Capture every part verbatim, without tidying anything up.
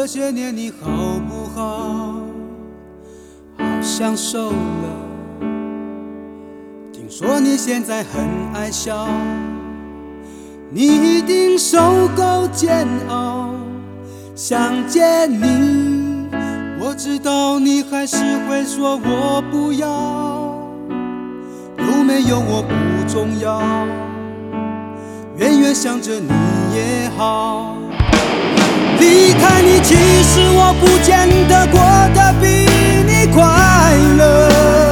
这些年你好不好？好像瘦了，听说你现在很爱笑，你一定受够煎熬。想见你，我知道你还是会说我不要，有没有我不重要，远远想着你也好。离开你，其实我不见得过得比你快乐。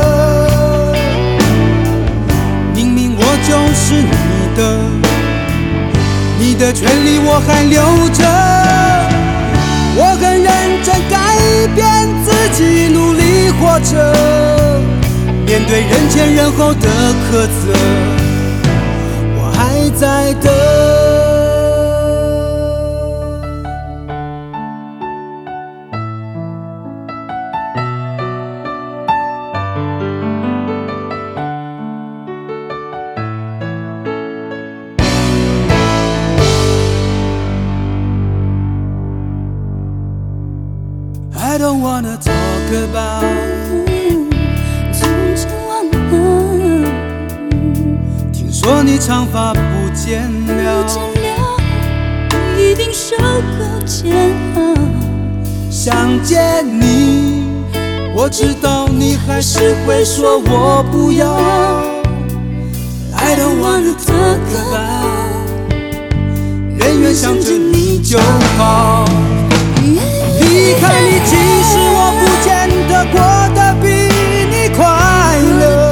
明明我就是你的，你的权利我还留着。我很认真改变自己，努力活着，面对人前人后的苛责，我还在等。I don't wanna talk about 从前忘了， 听说你长发不见了， 不见了，一定受够煎熬。 想见你，我知道你还是会说我不要。I don't wanna talk about 远远想着你就好。离开你，其实我不见得过得比你快乐。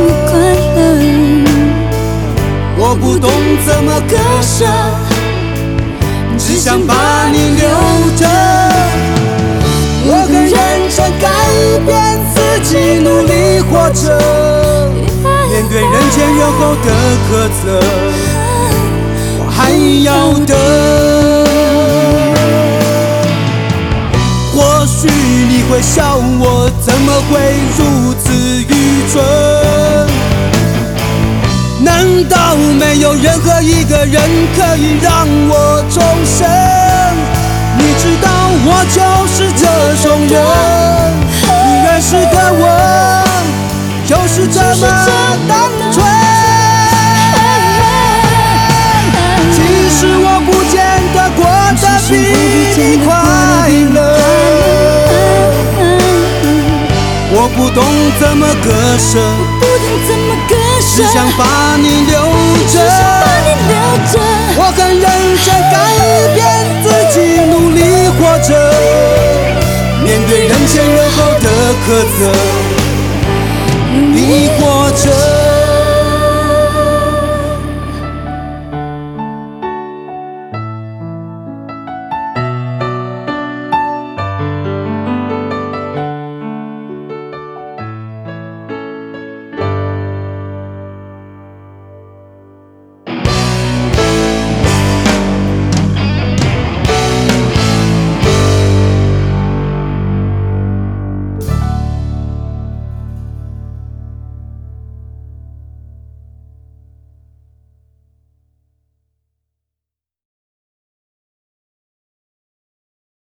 我不懂怎么割舍，只想把你留着。我很认真改变自己，努力活着，面对人前人后的苛责，我还要等。或许你会笑我怎么会如此愚蠢，难道没有任何一个人可以让我重生？你知道我就是这种人，你认识的我就是这么单纯。其实我不见得过得比你快乐，我不懂怎么割舍，只想把你留着。我很认真改变自己，努力活着，面对人前人后的苛责，你活